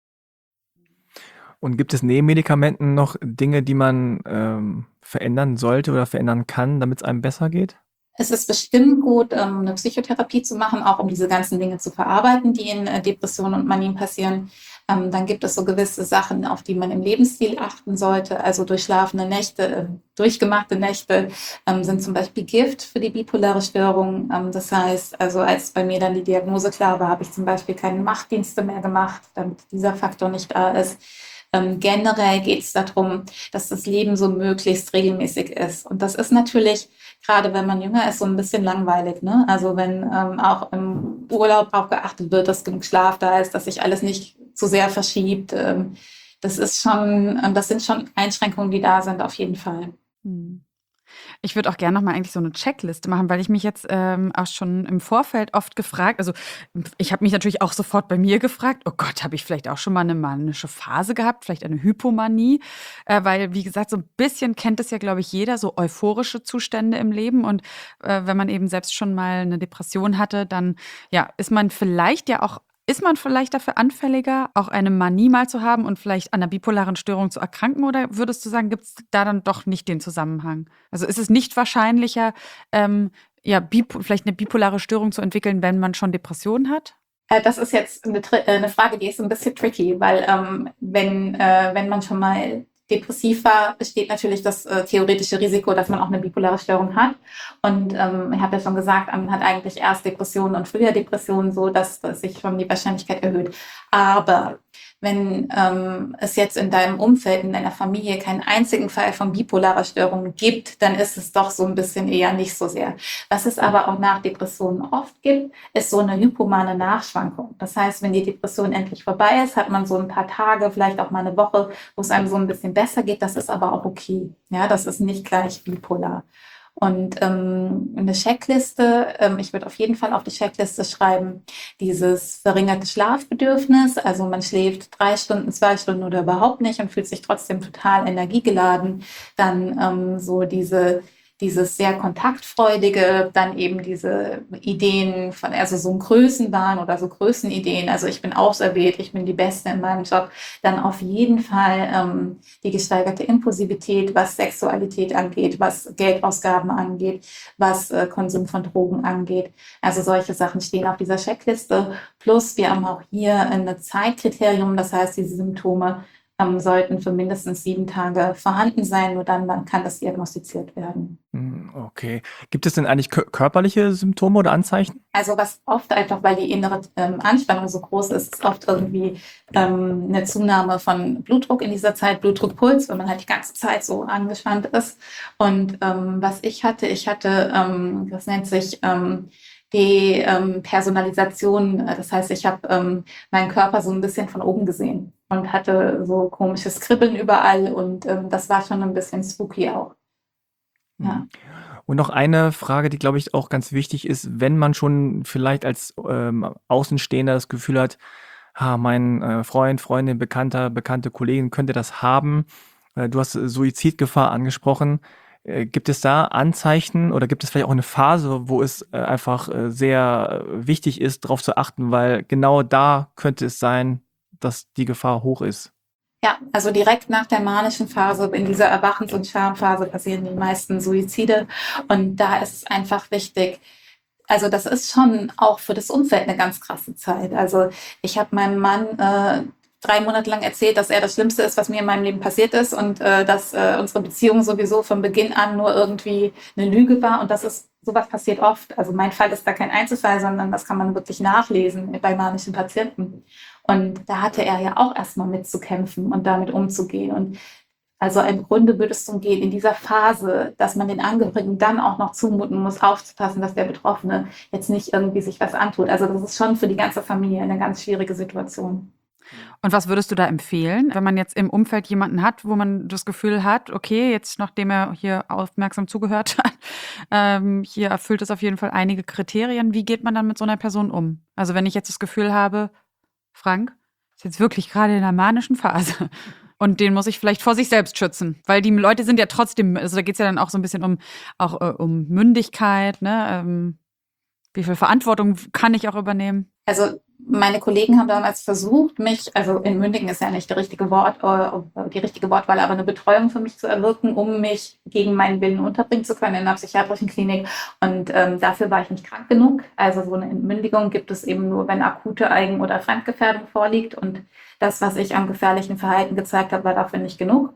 Und gibt es neben Medikamenten noch Dinge, die man ähm, verändern sollte oder verändern kann, damit es einem besser geht? Es ist bestimmt gut, ähm, eine Psychotherapie zu machen, auch um diese ganzen Dinge zu verarbeiten, die in äh, Depressionen und Manien passieren. Ähm, dann gibt es so gewisse Sachen, auf die man im Lebensstil achten sollte. Also durchschlafene Nächte, äh, durchgemachte Nächte ähm, sind zum Beispiel Gift für die bipolare Störung. Ähm, das heißt, also als bei mir dann die Diagnose klar war, habe ich zum Beispiel keine Nachtdienste mehr gemacht, damit dieser Faktor nicht da ist. Ähm, generell geht es darum, dass das Leben so möglichst regelmäßig ist. Und das ist natürlich, gerade wenn man jünger ist, so ein bisschen langweilig, ne? Also wenn ähm, auch im Urlaub auch geachtet wird, dass genug Schlaf da ist, dass sich alles nicht zu sehr verschiebt. Ähm, das ist schon, ähm, das sind schon Einschränkungen, die da sind, auf jeden Fall. Hm. Ich würde auch gerne noch mal eigentlich so eine Checkliste machen, weil ich mich jetzt ähm, auch schon im Vorfeld oft gefragt, also ich habe mich natürlich auch sofort bei mir gefragt, oh Gott, habe ich vielleicht auch schon mal eine manische Phase gehabt, vielleicht eine Hypomanie, äh, weil wie gesagt, so ein bisschen kennt es ja, glaube ich, jeder, so euphorische Zustände im Leben, und äh, wenn man eben selbst schon mal eine Depression hatte, dann ja, ist man vielleicht ja auch Ist man vielleicht dafür anfälliger, auch eine Manie mal zu haben und vielleicht an einer bipolaren Störung zu erkranken? Oder würdest du sagen, gibt es da dann doch nicht den Zusammenhang? Also ist es nicht wahrscheinlicher, ähm, ja, bip- vielleicht eine bipolare Störung zu entwickeln, wenn man schon Depressionen hat? Äh, Das ist jetzt eine, Tri- äh, eine Frage, die ist ein bisschen tricky, weil ähm, wenn, äh, wenn man schon mal depressiv war, besteht natürlich das äh, theoretische Risiko, dass man auch eine bipolare Störung hat. Und ähm, ich habe ja schon gesagt, man hat eigentlich erst Depressionen und früher Depressionen, so dass, dass sich schon die Wahrscheinlichkeit erhöht. Aber wenn ähm, es jetzt in deinem Umfeld, in deiner Familie keinen einzigen Fall von bipolarer Störung gibt, dann ist es doch so ein bisschen eher nicht so sehr. Was es aber auch nach Depressionen oft gibt, ist so eine hypomane Nachschwankung. Das heißt, wenn die Depression endlich vorbei ist, hat man so ein paar Tage, vielleicht auch mal eine Woche, wo es einem so ein bisschen besser geht. Das ist aber auch okay. Ja, das ist nicht gleich bipolar. Und ähm, eine Checkliste, ähm, ich würde auf jeden Fall auf die Checkliste schreiben, dieses verringerte Schlafbedürfnis, also man schläft drei Stunden, zwei Stunden oder überhaupt nicht und fühlt sich trotzdem total energiegeladen. Dann ähm, so diese dieses sehr kontaktfreudige, dann eben diese Ideen von, also so ein Größenwahn oder so Größenideen, also ich bin auserwählt, ich bin die Beste in meinem Job, dann auf jeden Fall ähm, die gesteigerte Impulsivität, was Sexualität angeht, was Geldausgaben angeht, was äh, Konsum von Drogen angeht. Also solche Sachen stehen auf dieser Checkliste. Plus wir haben auch hier ein Zeitkriterium, das heißt, diese Symptome ähm, sollten für mindestens sieben Tage vorhanden sein, nur dann, dann kann das diagnostiziert werden. Hm, okay. Gibt es denn eigentlich kö- körperliche Symptome oder Anzeichen? Also was oft einfach, weil die innere ähm, Anspannung so groß ist, ist oft irgendwie ähm, eine Zunahme von Blutdruck in dieser Zeit, Blutdruckpuls, wenn man halt die ganze Zeit so angespannt ist. Und ähm, was ich hatte, ich hatte, ähm, das nennt sich ähm, die ähm, Personalisation. Das heißt, ich habe ähm, meinen Körper so ein bisschen von oben gesehen und hatte so komisches Kribbeln überall und ähm, das war schon ein bisschen spooky auch. Ja. Hm. Und noch eine Frage, die, glaube ich, auch ganz wichtig ist, wenn man schon vielleicht als ähm, Außenstehender das Gefühl hat, ah, mein äh, Freund, Freundin, Bekannter, bekannte Kollegin könnte das haben. Äh, du hast äh, Suizidgefahr angesprochen. Äh, gibt es da Anzeichen oder gibt es vielleicht auch eine Phase, wo es äh, einfach äh, sehr äh, wichtig ist, darauf zu achten, weil genau da könnte es sein, dass die Gefahr hoch ist? Ja, also direkt nach der manischen Phase, in dieser Erwachens- und Schamphase passieren die meisten Suizide. Und da ist es einfach wichtig, also das ist schon auch für das Umfeld eine ganz krasse Zeit. Also ich habe meinem Mann äh, drei Monate lang erzählt, dass er das Schlimmste ist, was mir in meinem Leben passiert ist und äh, dass äh, unsere Beziehung sowieso von Beginn an nur irgendwie eine Lüge war. Und das ist, sowas passiert oft. Also mein Fall ist da kein Einzelfall, sondern das kann man wirklich nachlesen bei manischen Patienten. Und da hatte er ja auch erstmal mit zu kämpfen und damit umzugehen. Und also im Grunde würde es darum gehen, in dieser Phase, dass man den Angehörigen dann auch noch zumuten muss, aufzupassen, dass der Betroffene jetzt nicht irgendwie sich was antut. Also das ist schon für die ganze Familie eine ganz schwierige Situation. Und was würdest du da empfehlen, wenn man jetzt im Umfeld jemanden hat, wo man das Gefühl hat, okay, jetzt nachdem er hier aufmerksam zugehört hat, ähm, hier erfüllt es auf jeden Fall einige Kriterien. Wie geht man dann mit so einer Person um? Also wenn ich jetzt das Gefühl habe, Frank ist jetzt wirklich gerade in einer manischen Phase und den muss ich vielleicht vor sich selbst schützen, weil die Leute sind ja trotzdem, also da geht es ja dann auch so ein bisschen um, auch äh, um Mündigkeit, ne? Ähm, wie viel Verantwortung kann ich auch übernehmen? Also meine Kollegen haben damals versucht, mich, also entmündigen ist ja nicht das richtige Wort, äh, die richtige Wortwahl, aber eine Betreuung für mich zu erwirken, um mich gegen meinen Willen unterbringen zu können in einer psychiatrischen Klinik. Und ähm, dafür war ich nicht krank genug. Also so eine Entmündigung gibt es eben nur, wenn akute Eigen- oder Fremdgefährdung vorliegt. Und das, was ich am gefährlichen Verhalten gezeigt habe, war dafür nicht genug.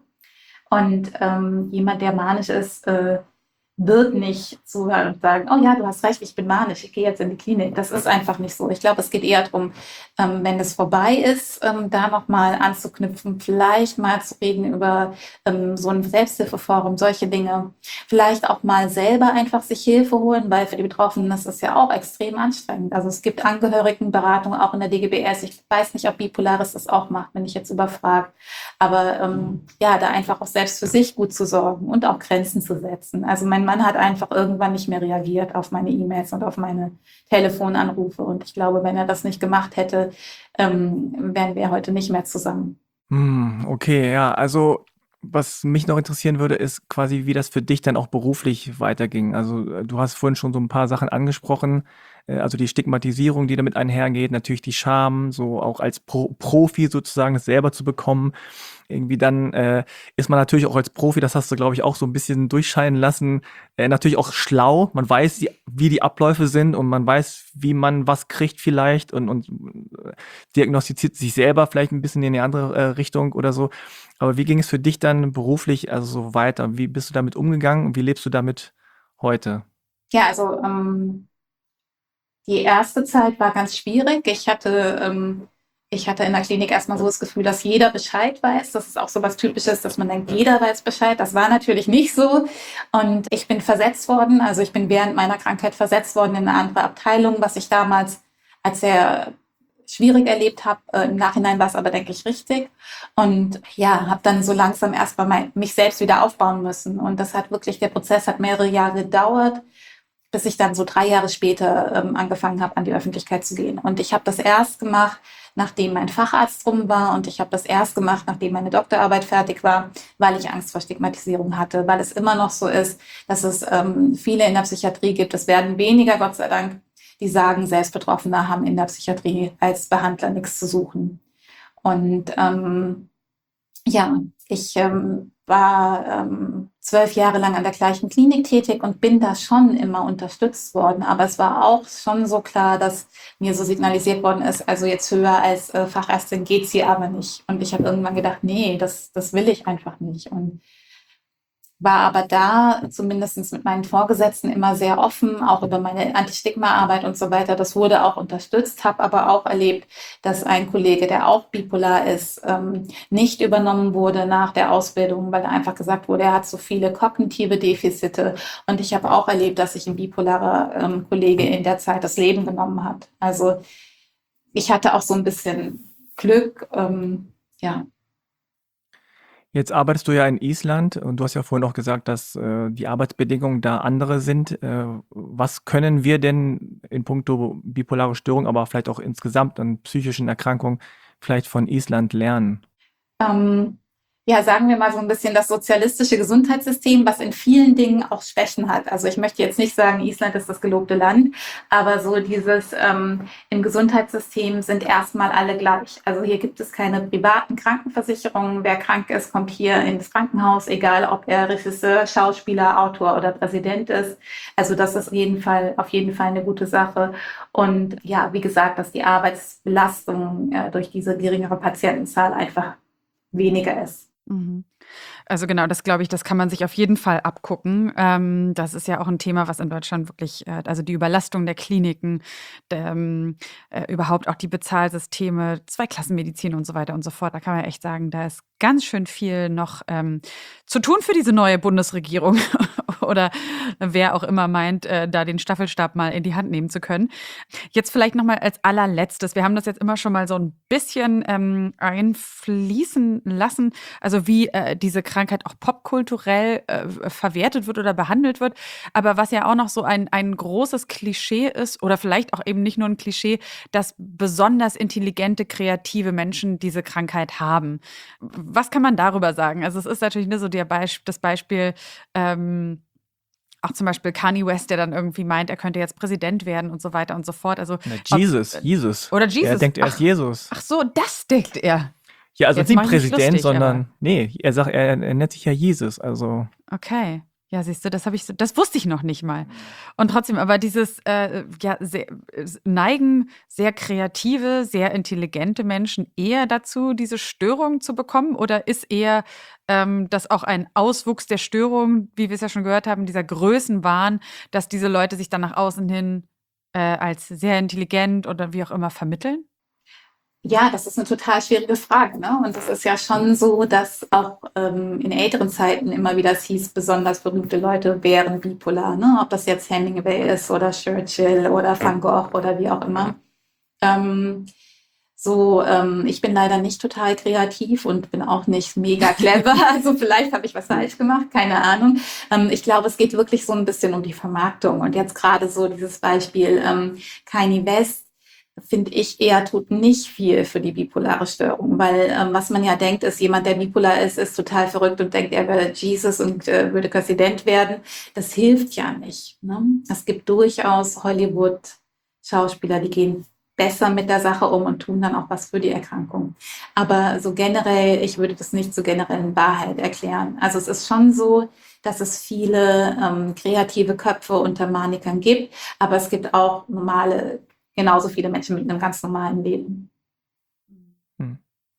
Und ähm, jemand, der manisch ist, äh, wird nicht zuhören und sagen, oh ja, du hast recht, ich bin manisch, ich gehe jetzt in die Klinik. Das ist einfach nicht so. Ich glaube, es geht eher darum, ähm, wenn es vorbei ist, ähm, da nochmal anzuknüpfen, vielleicht mal zu reden über ähm, so ein Selbsthilfeforum, solche Dinge. Vielleicht auch mal selber einfach sich Hilfe holen, weil für die Betroffenen ist das ja auch extrem anstrengend. Also es gibt Angehörigenberatung auch in der D G B S. Ich weiß nicht, ob Bipolaris das auch macht, wenn ich jetzt überfragt. Aber ähm, ja, da einfach auch selbst für sich gut zu sorgen und auch Grenzen zu setzen. Also mein Mann hat einfach irgendwann nicht mehr reagiert auf meine E-Mails und auf meine Telefonanrufe. Und ich glaube, wenn er das nicht gemacht hätte, ähm, wären wir heute nicht mehr zusammen. Hm, okay, ja, also Was mich noch interessieren würde, ist quasi, wie das für dich dann auch beruflich weiterging. Also äh, du hast vorhin schon so ein paar Sachen angesprochen, äh, also die Stigmatisierung, die damit einhergeht, natürlich die Scham, so auch als Pro Profi sozusagen das selber zu bekommen. Irgendwie dann äh, ist man natürlich auch als Profi, das hast du, glaube ich, auch so ein bisschen durchscheinen lassen, äh, natürlich auch schlau. Man weiß, die, wie die Abläufe sind und man weiß, wie man was kriegt vielleicht und, und äh, diagnostiziert sich selber vielleicht ein bisschen in eine andere äh, Richtung oder so. Aber wie ging es für dich dann beruflich also so weiter? Wie bist du damit umgegangen und wie lebst du damit heute? Ja, also ähm, die erste Zeit war ganz schwierig. Ich hatte, ähm, ich hatte in der Klinik erstmal so das Gefühl, dass jeder Bescheid weiß. Das ist auch so was Typisches, dass man denkt, jeder weiß Bescheid. Das war natürlich nicht so. Und ich bin versetzt worden. Also ich bin während meiner Krankheit versetzt worden in eine andere Abteilung, was ich damals als sehr schwierig erlebt habe. Äh, Im Nachhinein war es aber, denke ich, richtig. Und ja, habe dann so langsam erstmal mein, mich selbst wieder aufbauen müssen. Und das hat wirklich, der Prozess hat mehrere Jahre gedauert, bis ich dann so drei Jahre später ähm, angefangen habe, an die Öffentlichkeit zu gehen. Und ich habe das erst gemacht, nachdem mein Facharzt rum war. Und ich habe das erst gemacht, nachdem meine Doktorarbeit fertig war, weil ich Angst vor Stigmatisierung hatte, weil es immer noch so ist, dass es ähm, viele in der Psychiatrie gibt. Es werden weniger, Gott sei Dank, die sagen, Selbstbetroffene haben in der Psychiatrie als Behandler nichts zu suchen. Und ähm, ja, ich ähm, war ähm, zwölf Jahre lang an der gleichen Klinik tätig und bin da schon immer unterstützt worden. Aber es war auch schon so klar, dass mir so signalisiert worden ist, also jetzt höher als äh, Fachärztin geht's hier aber nicht. Und ich habe irgendwann gedacht, nee, das, das will ich einfach nicht. Und war aber da, zumindest mit meinen Vorgesetzten, immer sehr offen, auch über meine Anti-Stigma-Arbeit und so weiter. Das wurde auch unterstützt, habe aber auch erlebt, dass ein Kollege, der auch bipolar ist, ähm, nicht übernommen wurde nach der Ausbildung, weil einfach gesagt wurde, er hat so viele kognitive Defizite. Und ich habe auch erlebt, dass sich ein bipolarer ähm, Kollege in der Zeit das Leben genommen hat. Also ich hatte auch so ein bisschen Glück, ähm, ja. Jetzt arbeitest du ja in Island und du hast ja vorhin auch gesagt, dass äh, die Arbeitsbedingungen da andere sind. Äh, was können wir denn in puncto bipolare Störung, aber vielleicht auch insgesamt an psychischen Erkrankungen vielleicht von Island lernen? Ähm, ja, sagen wir mal so ein bisschen das sozialistische Gesundheitssystem, was in vielen Dingen auch Schwächen hat. Also ich möchte jetzt nicht sagen, Island ist das gelobte Land, aber so dieses ähm, im Gesundheitssystem sind erstmal alle gleich. Also hier gibt es keine privaten Krankenversicherungen. Wer krank ist, kommt hier ins Krankenhaus, egal ob er Regisseur, Schauspieler, Autor oder Präsident ist. Also das ist auf jeden Fall, auf jeden Fall eine gute Sache. Und ja, wie gesagt, dass die Arbeitsbelastung äh, durch diese geringere Patientenzahl einfach weniger ist. Mhm. Also genau, das glaube ich, das kann man sich auf jeden Fall abgucken. Ähm, das ist ja auch ein Thema, was in Deutschland wirklich, äh, also die Überlastung der Kliniken, der, ähm, äh, überhaupt auch die Bezahlsysteme, Zweiklassenmedizin und so weiter und so fort. Da kann man echt sagen, da ist ganz schön viel noch ähm, zu tun für diese neue Bundesregierung oder wer auch immer meint, äh, da den Staffelstab mal in die Hand nehmen zu können. Jetzt vielleicht noch mal als allerletztes. Wir haben das jetzt immer schon mal so ein bisschen ähm, einfließen lassen, also wie äh, diese Krankheit auch popkulturell äh, verwertet wird oder behandelt wird. Aber was ja auch noch so ein, ein großes Klischee ist oder vielleicht auch eben nicht nur ein Klischee, dass besonders intelligente, kreative Menschen diese Krankheit haben. Was kann man darüber sagen? Also es ist natürlich nur so der Beisp- das Beispiel, ähm, auch zum Beispiel Kanye West, der dann irgendwie meint, er könnte jetzt Präsident werden und so weiter und so fort. Also Na, Jesus, ob, Jesus. Oder Jesus. Er denkt, er ist ach, Jesus. ach so, das denkt er. Ja, also Jetzt nicht mach ich mich Präsident, lustig, sondern, aber- nee, er sagt, er, er nennt sich ja Jesus, also. Okay. Ja, siehst du, das habe ich so, das wusste ich noch nicht mal. Und trotzdem, aber dieses äh, ja, sehr, neigen sehr kreative, sehr intelligente Menschen eher dazu, diese Störung zu bekommen? Oder ist eher ähm, das auch ein Auswuchs der Störung, wie wir es ja schon gehört haben, dieser Größenwahn, dass diese Leute sich dann nach außen hin äh, als sehr intelligent oder wie auch immer vermitteln? Ja, das ist eine total schwierige Frage, ne? Und es ist ja schon so, dass auch ähm, in älteren Zeiten immer wieder es hieß, besonders berühmte Leute wären bipolar, ne? Ob das jetzt Hemingway ist oder Churchill oder Van Gogh oder wie auch immer. Ähm, so, ähm, ich bin leider nicht total kreativ und bin auch nicht mega clever. Also vielleicht habe ich was falsch gemacht, keine Ahnung. Ähm, ich glaube, es geht wirklich so ein bisschen um die Vermarktung. Und jetzt gerade so dieses Beispiel ähm, Kanye West. finde ich, eher tut nicht viel für die bipolare Störung, weil ähm, was man ja denkt, ist, jemand, der bipolar ist, ist total verrückt und denkt, er wäre Jesus und äh, würde Präsident werden. Das hilft ja nicht. Ne? Es gibt durchaus Hollywood-Schauspieler, die gehen besser mit der Sache um und tun dann auch was für die Erkrankung. Aber so generell, ich würde das nicht zur generellen Wahrheit erklären. Also es ist schon so, dass es viele ähm, kreative Köpfe unter Manikern gibt, aber es gibt auch normale, genauso viele Menschen mit einem ganz normalen Leben. Hm.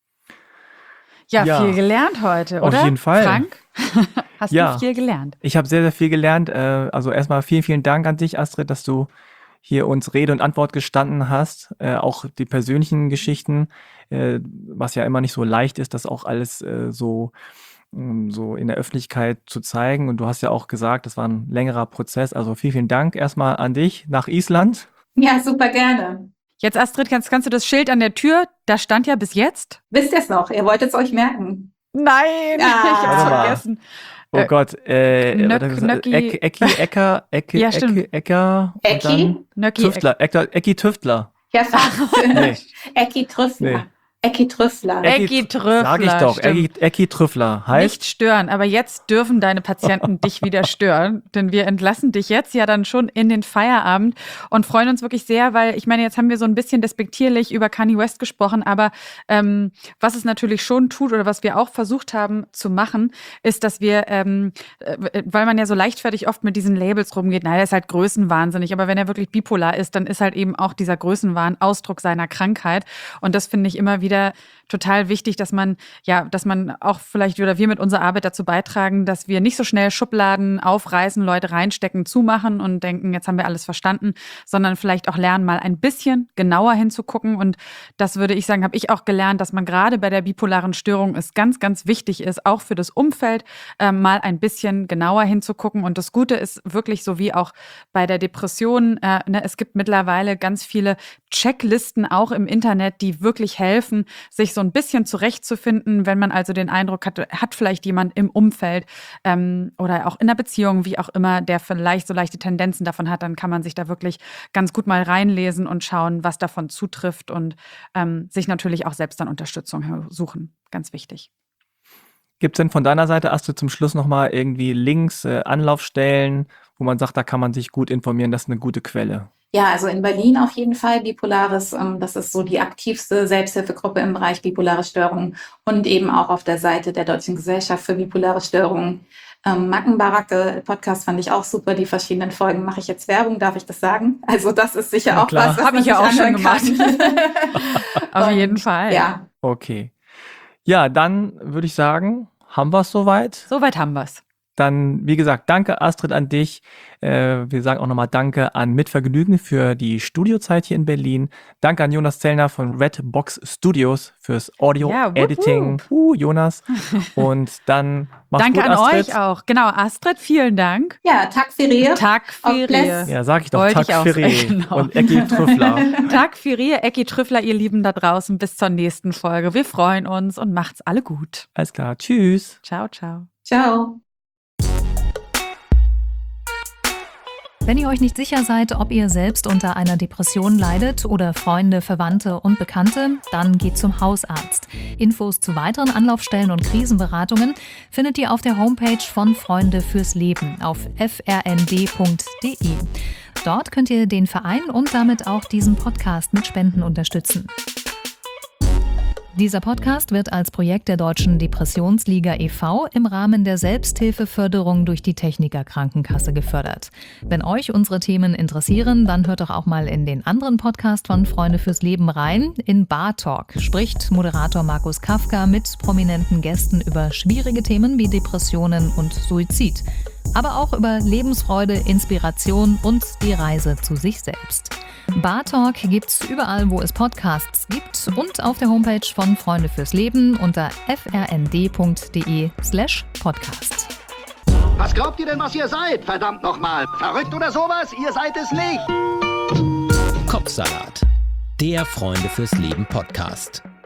Ja, Ja, viel gelernt heute, auf oder? jeden Fall. Frank, hast Ja. du viel gelernt? Ich habe sehr, sehr viel gelernt. Äh, Also erstmal vielen, vielen Dank an dich, Astrid, dass du hier uns Rede und Antwort gestanden hast. Äh, Auch die persönlichen Geschichten, äh, was ja immer nicht so leicht ist, das auch alles äh, so, mm, so in der Öffentlichkeit zu zeigen. Und du hast ja auch gesagt, das war ein längerer Prozess. Also vielen, vielen Dank erstmal an dich nach Island. Ja, super gerne. Jetzt, Astrid, kannst, kannst du das Schild an der Tür, da stand ja bis jetzt? Wisst ihr es noch? Ihr wolltet es euch merken. Nein, Ah. ich hab's Warte mal. vergessen. Oh Äh, Gott, äh, Nöck- oder gesagt, Nöcki- Ecki, Ecki, Ecker, Ecki, Ja, stimmt. Ecki, Ecker und Ecki? dann Nöcki, Tüftler, Ecker, Ecki Tüftler. Ja, fast. Nee. Ecki Trüffler. Nee. Ecki Trüffler. Ecki Trüffler, Sag ich doch, stimmt. Ecki, Ecki Trüffler heißt. Nicht stören, aber jetzt dürfen deine Patienten dich wieder stören, denn wir entlassen dich jetzt ja dann schon in den Feierabend und freuen uns wirklich sehr, weil ich meine, jetzt haben wir so ein bisschen despektierlich über Kanye West gesprochen, aber ähm, was es natürlich schon tut oder was wir auch versucht haben zu machen, ist, dass wir, ähm, äh, weil man ja so leichtfertig oft mit diesen Labels rumgeht, naja, er ist halt größenwahnsinnig, aber wenn er wirklich bipolar ist, dann ist halt eben auch dieser Größenwahn Ausdruck seiner Krankheit und das finde ich immer wieder total wichtig, dass man, ja, dass man auch vielleicht oder wir mit unserer Arbeit dazu beitragen, dass wir nicht so schnell Schubladen aufreißen, Leute reinstecken, zumachen und denken, jetzt haben wir alles verstanden, sondern vielleicht auch lernen, mal ein bisschen genauer hinzugucken. Und das würde ich sagen, habe ich auch gelernt, dass man gerade bei der bipolaren Störung es ganz, ganz wichtig ist, auch für das Umfeld äh, mal ein bisschen genauer hinzugucken. Und das Gute ist wirklich so wie auch bei der Depression, äh, ne, es gibt mittlerweile ganz viele Checklisten auch im Internet, die wirklich helfen, sich so ein bisschen zurechtzufinden, wenn man also den Eindruck hat, hat vielleicht jemand im Umfeld ähm, oder auch in der Beziehung, wie auch immer, der vielleicht so leichte Tendenzen davon hat, dann kann man sich da wirklich ganz gut mal reinlesen und schauen, was davon zutrifft und ähm, sich natürlich auch selbst dann Unterstützung suchen. Ganz wichtig. Gibt es denn von deiner Seite, Astrid, zum Schluss nochmal irgendwie Links, äh, Anlaufstellen, wo man sagt, da kann man sich gut informieren, das ist eine gute Quelle? Ja, also in Berlin auf jeden Fall Bipolaris. ähm, Das ist so die aktivste Selbsthilfegruppe im Bereich bipolare Störungen und eben auch auf der Seite der Deutschen Gesellschaft für bipolare Störungen. Ähm, Mackenbaracke Podcast fand ich auch super. Die verschiedenen Folgen mache ich jetzt Werbung, darf ich das sagen? Also das ist sicher Na auch klar. was, was Hab man ich ja sich auch schon anhören kann. Auf Und, jeden Fall. Ja, Okay. Ja, dann würde ich sagen, haben wir es soweit. Soweit haben wir es. Dann, wie gesagt, danke Astrid an dich. Äh, wir sagen auch nochmal Danke an Mitvergnügen für die Studiozeit hier in Berlin. Danke an Jonas Zellner von Red Box Studios fürs Ja, wupp, Audio-Editing. Uh, Jonas. Und dann mach's Danke gut, an Astrid. euch auch. Genau, Astrid, vielen Dank. ja, Tag für ihr. Tag Auf für Bless. Ja, sag ich doch, Wollte Tag ich auch für sagen, genau. und Ecki Trüffler. Tag für ihr, Ecki Trüffler, ihr Lieben da draußen. Bis zur nächsten Folge. Wir freuen uns und macht's alle gut. Alles klar, tschüss. Ciao, ciao. Ciao. Wenn ihr euch nicht sicher seid, ob ihr selbst unter einer Depression leidet oder Freunde, Verwandte und Bekannte, dann geht zum Hausarzt. Infos zu weiteren Anlaufstellen und Krisenberatungen findet ihr auf der Homepage von Freunde fürs Leben auf f r n d punkt d e. Dort könnt ihr den Verein und damit auch diesen Podcast mit Spenden unterstützen. Dieser Podcast wird als Projekt der Deutschen Depressionsliga e V im Rahmen der Selbsthilfeförderung durch die Techniker Krankenkasse gefördert. Wenn euch unsere Themen interessieren, dann hört doch auch mal in den anderen Podcast von Freunde fürs Leben rein. In Bar Talk spricht Moderator Markus Kafka mit prominenten Gästen über schwierige Themen wie Depressionen und Suizid. Aber auch über Lebensfreude, Inspiration und die Reise zu sich selbst. Bar Talk gibt's überall, wo es Podcasts gibt und auf der Homepage von Freunde fürs Leben unter f r n d punkt d e slash podcast. Was glaubt ihr denn, was ihr seid? Verdammt nochmal. Verrückt oder sowas? Ihr seid es nicht. Kopfsalat, der Freunde fürs Leben Podcast.